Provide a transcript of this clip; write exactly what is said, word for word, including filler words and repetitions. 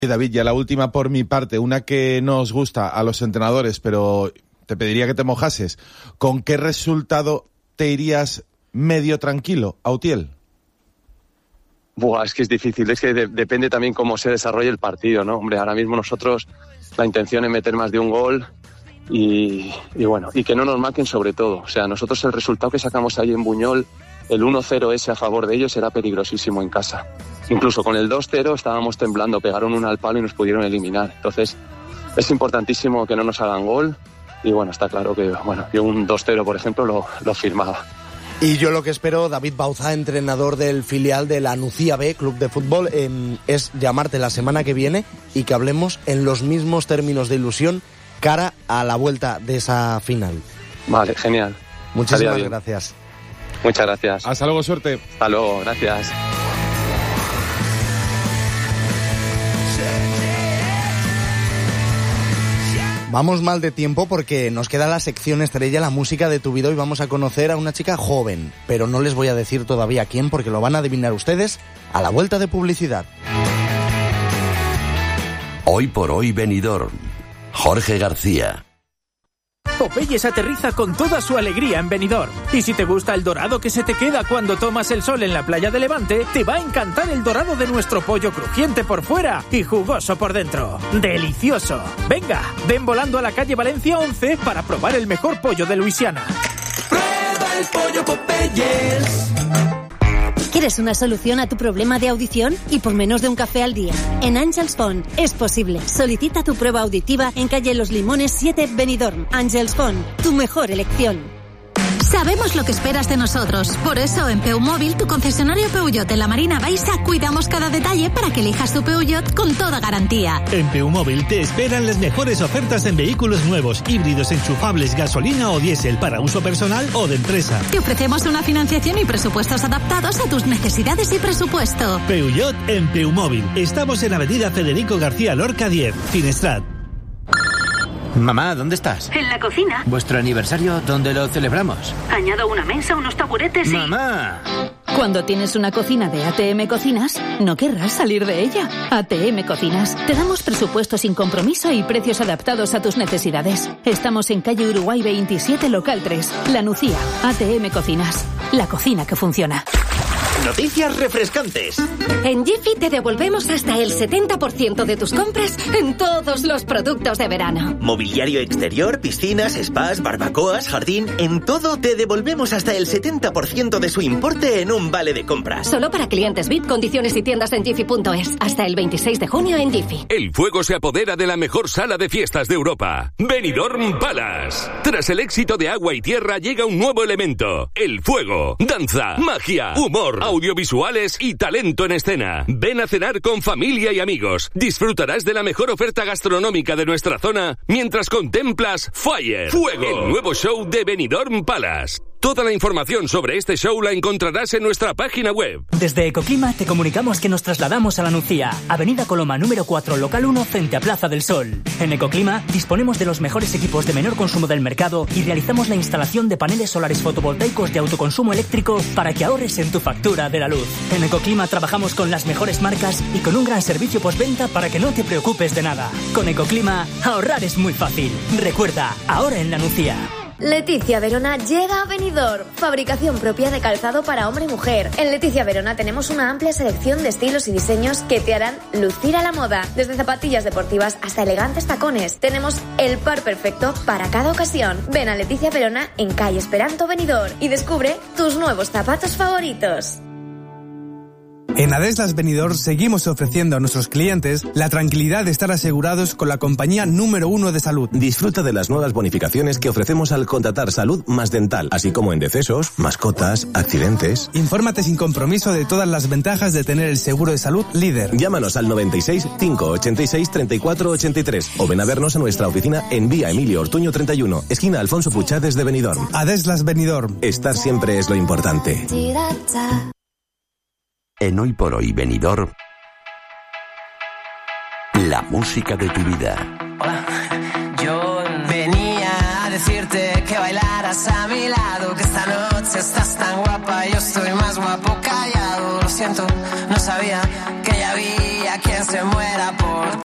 David, ya la última por mi parte, una que nos gusta a los entrenadores, pero te pediría que te mojases. ¿Con qué resultado te irías medio tranquilo a Utiel? Buah, es que es difícil, es que de- depende también cómo se desarrolle el partido, ¿no? Hombre, ahora mismo nosotros la intención es meter más de un gol y, y bueno, y que no nos marquen sobre todo. O sea, nosotros el resultado que sacamos ahí en Buñol, el uno cero ese a favor de ellos era peligrosísimo en casa. Incluso con el dos cero estábamos temblando, pegaron una al palo y nos pudieron eliminar. Entonces, es importantísimo que no nos hagan gol y bueno, está claro que, bueno, yo un dos cero, por ejemplo, lo, lo firmaba. Y yo lo que espero, David Bauzá, entrenador del filial de la Nucía B, Club de Fútbol, eh, es llamarte la semana que viene y que hablemos en los mismos términos de ilusión cara a la vuelta de esa final. Vale, genial. Muchísimas gracias. Muchas gracias. Hasta luego, suerte. Hasta luego, gracias. Vamos mal de tiempo porque nos queda la sección estrella, la música de tu vida, y vamos a conocer a una chica joven, pero no les voy a decir todavía quién porque lo van a adivinar ustedes a la vuelta de publicidad. Hoy por hoy Benidorm. Jorge García. Popeyes aterriza con toda su alegría en Benidorm. Y si te gusta el dorado que se te queda cuando tomas el sol en la playa de Levante, te va a encantar el dorado de nuestro pollo crujiente por fuera y jugoso por dentro. ¡Delicioso! Venga, ven volando a la calle Valencia once para probar el mejor pollo de Luisiana. Prueba el pollo Popeyes. ¿Quieres una solución a tu problema de audición? Y por menos de un café al día. En Angels Phone es posible. Solicita tu prueba auditiva en calle Los Limones siete, Benidorm. Angels Phone, tu mejor elección. Sabemos lo que esperas de nosotros. Por eso en Peumóvil, tu concesionario Peugeot en la Marina Baixa, cuidamos cada detalle para que elijas tu Peugeot con toda garantía. En Peumóvil te esperan las mejores ofertas en vehículos nuevos, híbridos, enchufables, gasolina o diésel para uso personal o de empresa. Te ofrecemos una financiación y presupuestos adaptados a tus necesidades y presupuesto. Peugeot en Peumóvil. Estamos en Avenida Federico García Lorca diez, Finestrat. Mamá, ¿dónde estás? En la cocina. ¿Vuestro aniversario dónde lo celebramos? Añado una mesa, unos taburetes y... ¡Mamá! Cuando tienes una cocina de A T M Cocinas, no querrás salir de ella. A T M Cocinas. Te damos presupuesto sin compromiso y precios adaptados a tus necesidades. Estamos en calle Uruguay veintisiete, local tres. La Nucía. A T M Cocinas. La cocina que funciona. Noticias refrescantes. En Jiffy te devolvemos hasta el setenta por ciento de tus compras en todos los productos de verano. Mobiliario exterior, piscinas, spas, barbacoas, jardín... En todo te devolvemos hasta el setenta por ciento de su importe en un vale de compra. Solo para clientes V I P, condiciones y tiendas en Jiffy punto es. Hasta el veintiséis de junio en Jiffy. El fuego se apodera de la mejor sala de fiestas de Europa. Benidorm Palace. Tras el éxito de Agua y Tierra llega un nuevo elemento. El fuego. Danza, magia, humor, audiovisuales y talento en escena. Ven a cenar con familia y amigos. Disfrutarás de la mejor oferta gastronómica de nuestra zona mientras contemplas Fire, Fuego, el nuevo show de Benidorm Palace. Toda la información sobre este show la encontrarás en nuestra página web. Desde Ecoclima te comunicamos que nos trasladamos a La Nucía, Avenida Coloma número cuatro, local uno, frente a Plaza del Sol. En Ecoclima disponemos de los mejores equipos de menor consumo del mercado y realizamos la instalación de paneles solares fotovoltaicos de autoconsumo eléctrico para que ahorres en tu factura de la luz. En Ecoclima trabajamos con las mejores marcas y con un gran servicio postventa para que no te preocupes de nada. Con Ecoclima, ahorrar es muy fácil. Recuerda, ahora en La Nucía. Leticia Verona llega a Benidorm, fabricación propia de calzado para hombre y mujer. En Leticia Verona tenemos una amplia selección de estilos y diseños que te harán lucir a la moda. Desde zapatillas deportivas hasta elegantes tacones, tenemos el par perfecto para cada ocasión. Ven a Leticia Verona en calle Esperanto Benidorm y descubre tus nuevos zapatos favoritos. En Adeslas Benidorm seguimos ofreciendo a nuestros clientes la tranquilidad de estar asegurados con la compañía número uno de salud. Disfruta de las nuevas bonificaciones que ofrecemos al contratar salud más dental, así como en decesos, mascotas, accidentes. Infórmate sin compromiso de todas las ventajas de tener el seguro de salud líder. Llámanos al noventa y seis, cinco ochenta y seis, treinta y cuatro ochenta y tres o ven a vernos a nuestra oficina en Vía Emilio Ortuño treinta y uno, esquina Alfonso Puchades de Benidorm. Adeslas Benidorm. Estar siempre es lo importante. En Hoy por Hoy Benidorm, la música de tu vida. Hola, yo venía a decirte que bailaras a mi lado, que esta noche estás tan guapa, yo estoy más guapo callado. Lo siento, no sabía que ya había quien se muera